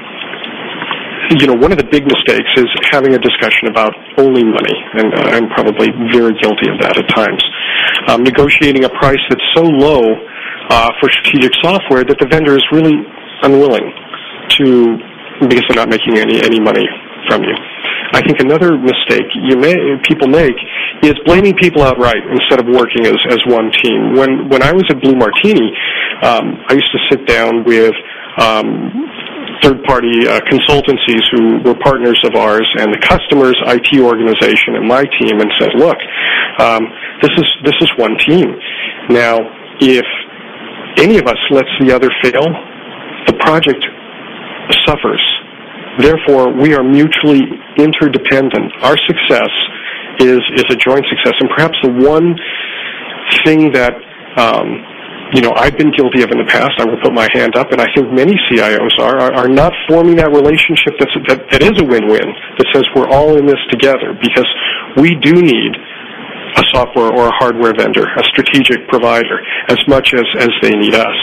you know, one of the big mistakes is having a discussion about only money, and uh, I'm probably very guilty of that at times. um, negotiating a price that's so low uh, for strategic software that the vendor is really unwilling to, because they're not making any, any money from you. I think another mistake you may, people make is blaming people outright instead of working as, as one team. When when I was at Blue Martini, um, I used to sit down with um, third-party uh, consultancies who were partners of ours and the customer's I T organization and my team, and said, "Look, um, this is this is one team. Now, if any of us lets the other fail, the project suffers. Therefore, we are mutually interdependent. Our success is is a joint success." And perhaps the one thing that um, you know I've been guilty of in the past, I will put my hand up, and I think many C I Os are, are, are not forming that relationship that's, that, that is a win-win, that says we're all in this together, because we do need a software or a hardware vendor, a strategic provider, as much as, as they need us.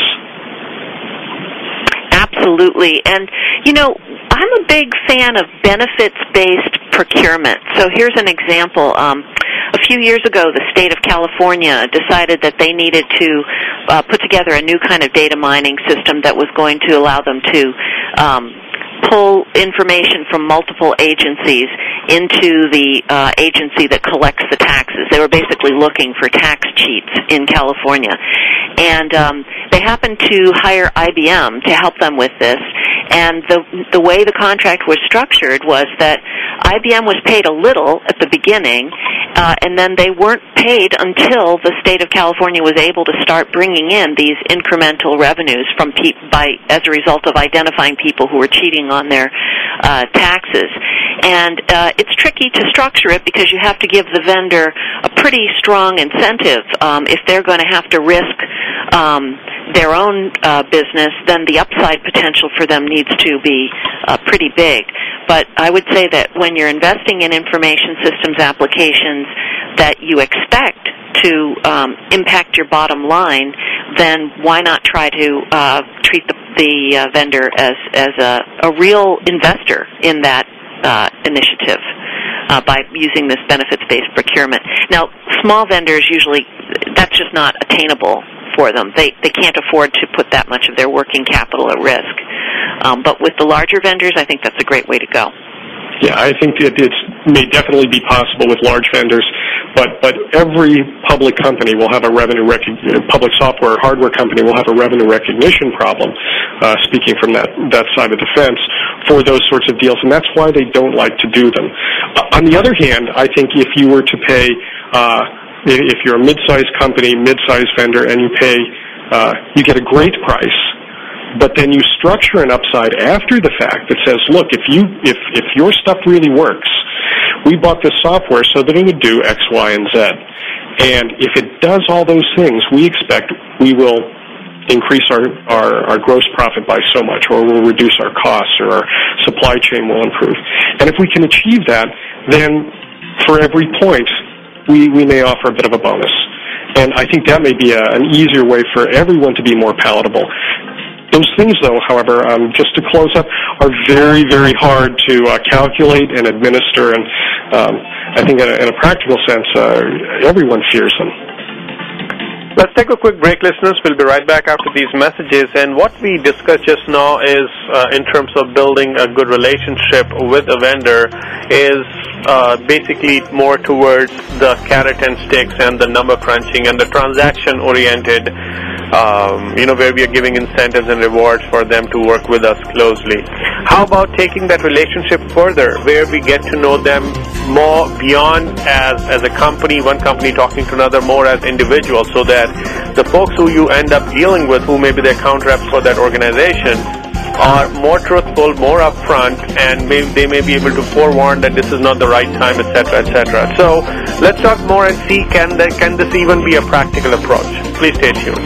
Absolutely. And, you know, I'm a big fan of benefits-based procurement. So here's an example. Um, a few years ago, the state of California decided that they needed to uh, put together a new kind of data mining system that was going to allow them to um, pull information from multiple agencies into the uh, agency that collects the taxes. They were basically looking for tax cheats in California. And um, they happened to hire I B M to help them with this. And the the way the contract was structured was that I B M was paid a little at the beginning, uh, and then they weren't paid until the state of California was able to start bringing in these incremental revenues from pe- by as a result of identifying people who were cheating on their uh, taxes. And uh, it's tricky to structure it because you have to give the vendor a pretty strong incentive. Um, if they're going to have to risk um, their own uh, business, then the upside potential for them needs to be uh, pretty big. But I would say that when you're investing in information systems applications that you expect to um, impact your bottom line, then why not try to uh, treat the, the uh, vendor as, as a, a real investor in that uh, initiative uh, by using this benefits-based procurement. Now, small vendors usually, that's just not attainable for them. They they can't afford to put that much of their working capital at risk. Um, but with the larger vendors, I think that's a great way to go. Yeah, I think it it's, may definitely be possible with large vendors, but but every public company will have a revenue rec- public software or hardware company will have a revenue recognition problem. Uh, speaking from that that side of the fence for those sorts of deals, and that's why they don't like to do them. Uh, on the other hand, I think if you were to pay. Uh, If you're a mid-sized company, mid-sized vendor, and you pay, uh, you get a great price, but then you structure an upside after the fact that says, look, if you if if your stuff really works, we bought this software so that it would do X, Y, and Z, and if it does all those things, we expect we will increase our, our, our gross profit by so much, or we'll reduce our costs, or our supply chain will improve. And if we can achieve that, then for every point, we, we may offer a bit of a bonus. And I think that may be a, an easier way for everyone to be more palatable. Those things, though, however, um, just to close up, are very, very hard to uh, calculate and administer, and um, I think in a, in a practical sense, uh, everyone fears them. Let's take a quick break, listeners. We'll be right back after these messages. And what we discussed just now is, uh, in terms of building a good relationship with a vendor, is uh, basically more towards the carrot and sticks and the number crunching and the transaction-oriented, um, you know, where we are giving incentives and rewards for them to work with us closely. How about taking that relationship further, where we get to know them more beyond as, as a company, one company talking to another, more as individuals, so that the folks who you end up dealing with, who may be the account reps for that organization, are more truthful, more upfront, and may, they may be able to forewarn that this is not the right time, et cetera, et cetera. So let's talk more and see can, that, can this even be a practical approach. Please stay tuned.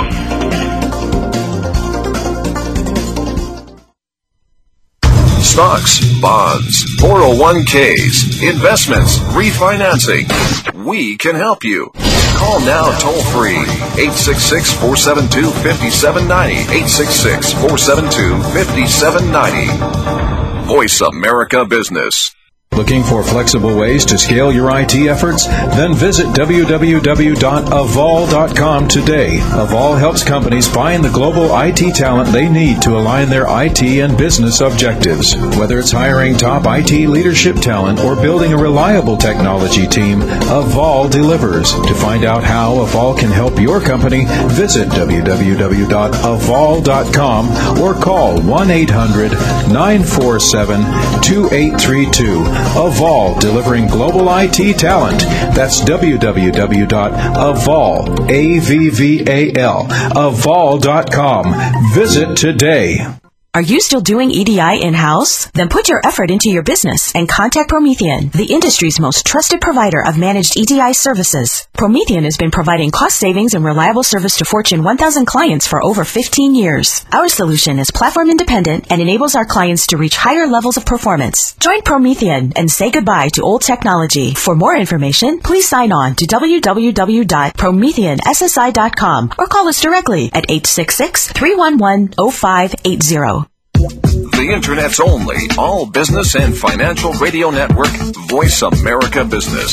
Stocks, bonds, four oh one k's, investments, refinancing. We can help you. Call now toll free, eight six six, four seven two, five seven nine zero, eight six six, four seven two, five seven nine zero. Voice America Business. Looking for flexible ways to scale your I T efforts? Then visit w w w dot avol dot com today. Avol helps companies find the global I T talent they need to align their I T and business objectives. Whether it's hiring top I T leadership talent or building a reliable technology team, Avol delivers. To find out how Avol can help your company, visit w w w dot avol dot com or call one eight hundred nine four seven two eight three two. Avol, delivering global I T talent. That's w w w dot avol, A V V A L, avol dot com. Visit today. Are you still doing E D I in-house? Then put your effort into your business and contact Promethean, the industry's most trusted provider of managed E D I services. Promethean has been providing cost savings and reliable service to Fortune one thousand clients for over fifteen years. Our solution is platform independent and enables our clients to reach higher levels of performance. Join Promethean and say goodbye to old technology. For more information, please sign on to w w w dot promethean s s i dot com or call us directly at eight six six, three one one, zero five eight zero. The Internet's only all-business and financial radio network, Voice America Business.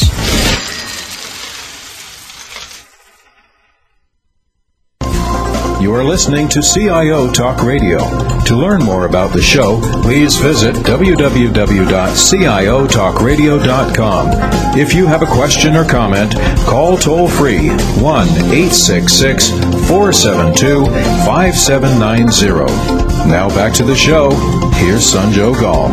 You are listening to C I O Talk Radio. To learn more about the show, please visit w w w dot c i o talk radio dot com. If you have a question or comment, call toll-free one eight six six, four seven two, five seven nine zero. Now back to the show. Here's Sanjog Aul.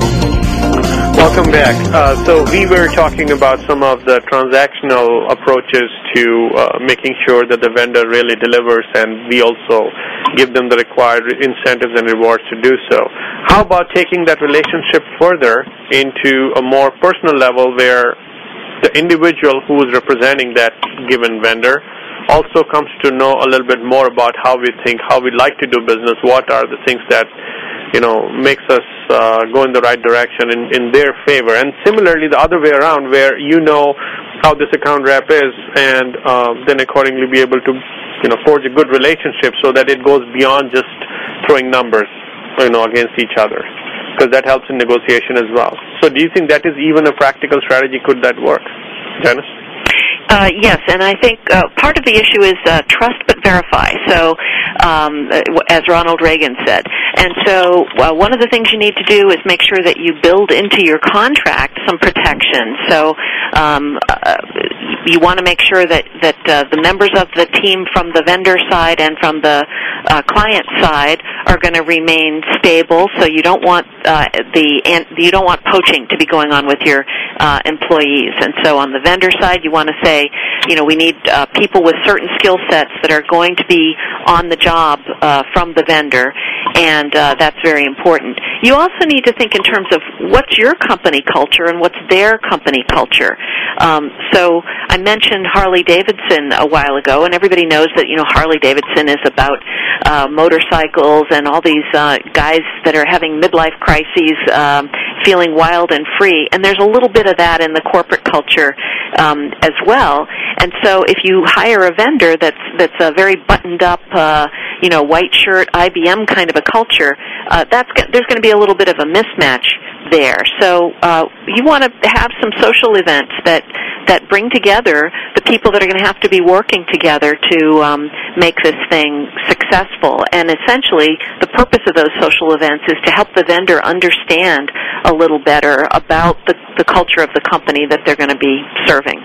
Welcome back. Uh, so we were talking about some of the transactional approaches to uh, making sure that the vendor really delivers, and we also give them the required incentives and rewards to do so. How about taking that relationship further into a more personal level where the individual who is representing that given vendor also comes to know a little bit more about how we think, how we like to do business, what are the things that, you know, makes us uh, go in the right direction in, in their favor. And similarly, the other way around, where you know how this account rep is, and um, then accordingly be able to, you know, forge a good relationship so that it goes beyond just throwing numbers, you know, against each other, because that helps in negotiation as well. So do you think that is even a practical strategy? Could that work? Janice? Uh, yes, and I think uh, part of the issue is uh, trust but verify, so um, as Ronald Reagan said. And so uh, one of the things you need to do is make sure that you build into your contract some protection. So um, uh, you want to make sure that, that uh, the members of the team from the vendor side and from the uh, client side are going to remain stable, so you don't want uh, the and you don't want poaching to be going on with your uh, employees. And so on the vendor side, you want to say, you know, we need uh, people with certain skill sets that are going to be on the job uh, from the vendor, and uh, that's very important. You also need to think in terms of what's your company culture and what's their company culture. Um, so I mentioned Harley-Davidson a while ago, and everybody knows that, you know, Harley-Davidson is about uh, motorcycles and all these uh, guys that are having midlife crises, um, feeling wild and free, and there's a little bit of that in the corporate culture um, as well. And so if you hire a vendor that's that's a very buttoned up, uh, you know, white shirt I B M kind of a culture, uh, that's there's going to be a little bit of a mismatch there. So uh, you want to have some social events that that bring together the people that are going to have to be working together to um, make this thing successful. And essentially, the purpose of those social events is to help the vendor understand a little better about the, the culture of the company that they're going to be serving.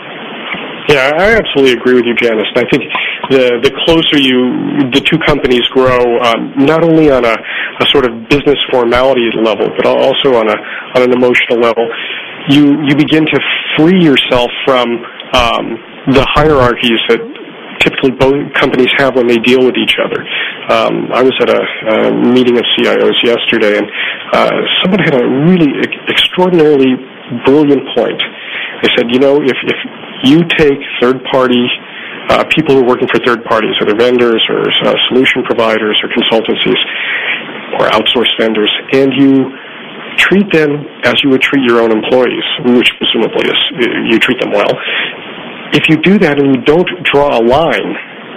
Yeah, I absolutely agree with you, Janice. I think the the closer you, the two companies grow, um, not only on a, a sort of business formality level, but also on a on an emotional level, you you begin to free yourself from um, the hierarchies that typically both companies have when they deal with each other. Um, I was at a, a meeting of C I Os yesterday, and uh, someone had a really e- extraordinarily brilliant point. They said, you know, if if you take third-party uh, people who are working for third parties, whether vendors or uh, solution providers or consultancies or outsourced vendors, and you treat them as you would treat your own employees, which presumably is you treat them well. If you do that and you don't draw a line,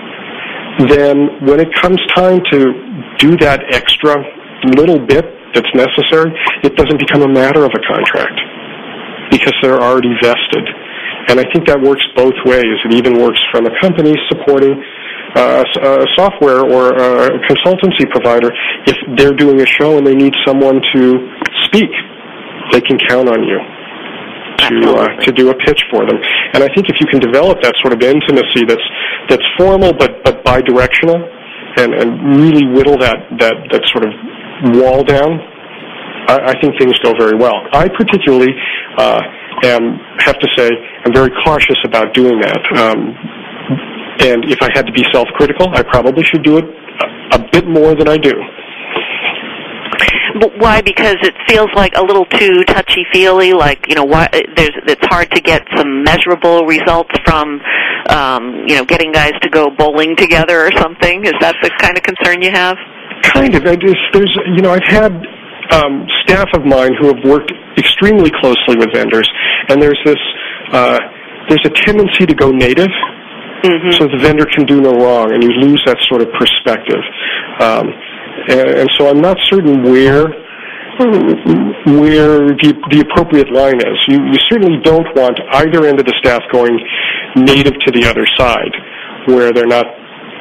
then when it comes time to do that extra little bit that's necessary, it doesn't become a matter of a contract. because they're already vested. And I think that works both ways. It even works from a company supporting uh, a software or a consultancy provider. If they're doing a show and they need someone to speak, they can count on you to uh, to do a pitch for them. And I think if you can develop that sort of intimacy that's that's formal but but bidirectional, and, and really whittle that, that, that sort of wall down, I, I think things go very well. I particularly uh, am have to say I'm very cautious about doing that. Um, and if I had to be self-critical, I probably should do it a, a bit more than I do. But why? Because it feels like a little too touchy-feely. Like, you know, why, there's it's hard to get some measurable results from, um, you know, getting guys to go bowling together or something. Is that the kind of concern you have? Kind of. I just, there's, you know, I've had um, staff of mine who have worked extremely closely with vendors, and there's this, uh, there's a tendency to go native. Mm-hmm. So the vendor can do no wrong, and you lose that sort of perspective. Um, and, and so I'm not certain where where the, the appropriate line is. You, you certainly don't want either end of the staff going native to the other side, where they're not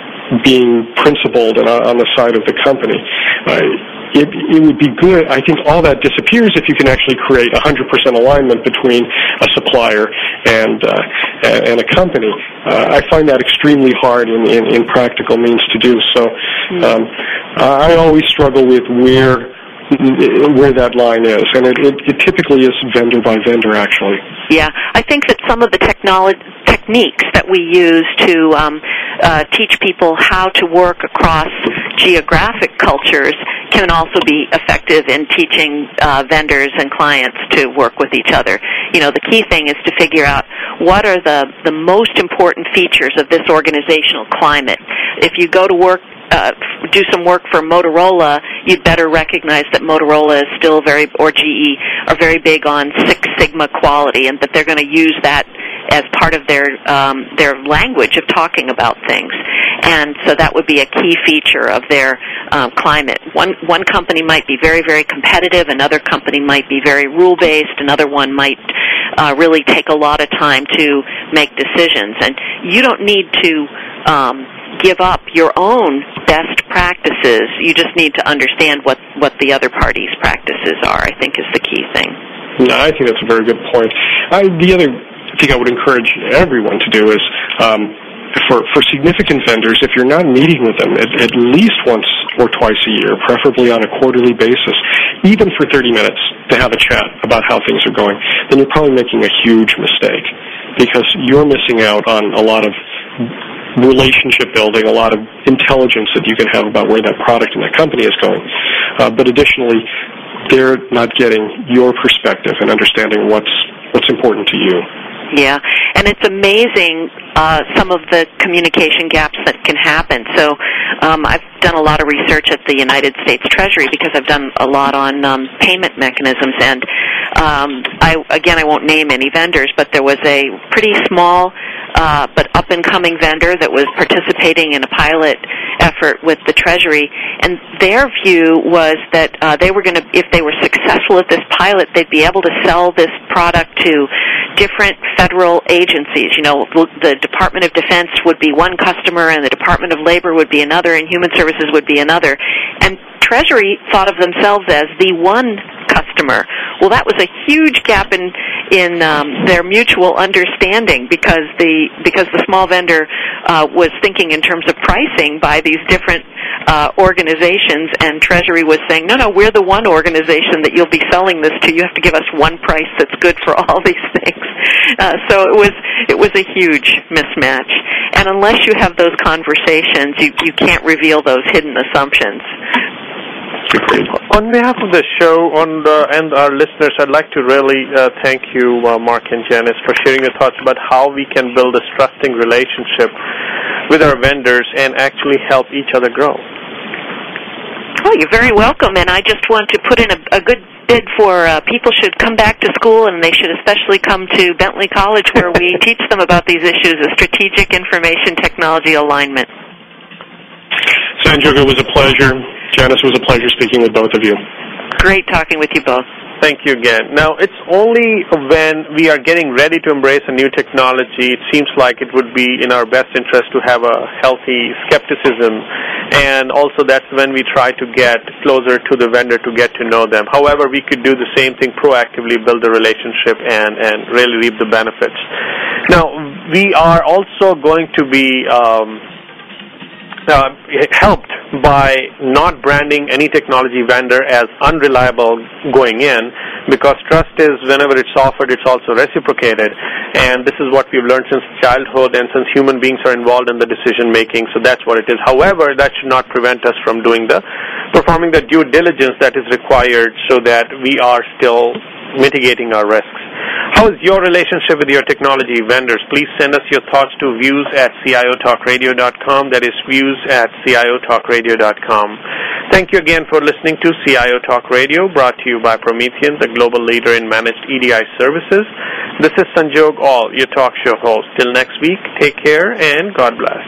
being principled and on the side of the company. Uh, It, it would be good. I think all that disappears if you can actually create one hundred percent alignment between a supplier and uh, and a company. Uh, I find that extremely hard in, in, in practical means to do. So um, I always struggle with where where that line is, and it, it, it typically is vendor by vendor, actually. Yeah, I think that some of the technology techniques that we use to um, uh, teach people how to work across geographic cultures can also be effective in teaching uh, vendors and clients to work with each other. You know, the key thing is to figure out what are the, the most important features of this organizational climate. If you go to work, uh, do some work for Motorola, you'd better recognize that Motorola is still very, or G E, are very big on Six Sigma quality, and that they're going to use that as part of their um, their language of talking about things. And so that would be a key feature of their um, climate. One one company might be very, very competitive. Another company might be very rule-based. Another one might uh, really take a lot of time to make decisions. And you don't need to um, give up your own best practices. You just need to understand what, what the other party's practices are, I think, is the key thing. No, I think that's a very good point. I, the other thing I would encourage everyone to do is, um, for, for significant vendors, if you're not meeting with them at, at least once or twice a year, preferably on a quarterly basis, even for thirty minutes to have a chat about how things are going, then you're probably making a huge mistake, because you're missing out on a lot of relationship building, a lot of intelligence that you can have about where that product and that company is going. Uh, but additionally, they're not getting your perspective and understanding what's what's important to you. Yeah, and it's amazing uh, some of the communication gaps that can happen. So um, I've done a lot of research at the United States Treasury because I've done a lot on um, payment mechanisms. And um, I, again, I won't name any vendors, but there was a pretty small uh, but up-and-coming vendor that was participating in a pilot effort with the Treasury, and their view was that uh, they were going to, if they were successful at this pilot, they'd be able to sell this product to different federal agencies. You know, the Department of Defense would be one customer, and the Department of Labor would be another, and Human Services would be another. And Treasury thought of themselves as the one customer. Well, that was a huge gap in in um, their mutual understanding, because the because the small vendor uh, was thinking in terms of pricing by these different uh, organizations, and Treasury was saying, no, no, we're the one organization that you'll be selling this to. You have to give us one price that's good for all these things. Uh, so it was it was a huge mismatch. And unless you have those conversations, you, you can't reveal those hidden assumptions. On behalf of the show on the, and our listeners, I'd like to really uh, thank you, uh, Mark and Janice, for sharing your thoughts about how we can build a trusting relationship with our vendors and actually help each other grow. Oh, you're very welcome, and I just want to put in a, a good bid for uh, people should come back to school, and they should especially come to Bentley College, where we teach them about these issues of strategic information technology alignment. Sanjog, it was a pleasure. Janice, it was a pleasure speaking with both of you. Great talking with you both. Thank you again. Now, it's only when we are getting ready to embrace a new technology, it seems like it would be in our best interest to have a healthy skepticism, and also that's when we try to get closer to the vendor to get to know them. However, we could do the same thing proactively, build a relationship, and, and really reap the benefits. Now, we are also going to be um, uh, helped by not branding any technology vendor as unreliable going in, because trust is, whenever it's offered, it's also reciprocated. And this is what we've learned since childhood and since human beings are involved in the decision making, so that's what it is. However, that should not prevent us from doing the, performing the due diligence that is required so that we are still mitigating our risks. How is your relationship with your technology vendors? Please send us your thoughts to views at C I O talk radio dot com. That is views at C I O talk radio dot com. Thank you again for listening to C I O Talk Radio, brought to you by Promethean, the global leader in managed E D I services. This is Sanjog Aul, your talk show host. Till next week, take care and God bless.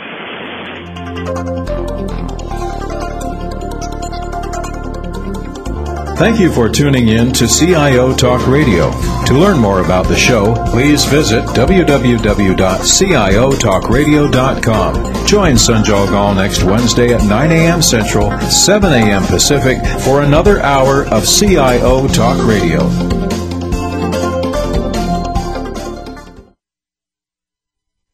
Thank you for tuning in to C I O Talk Radio. To learn more about the show, please visit w w w dot c i o talk radio dot com. Join Sanjog Aul next Wednesday at nine a.m. Central, seven a.m. Pacific for another hour of C I O Talk Radio.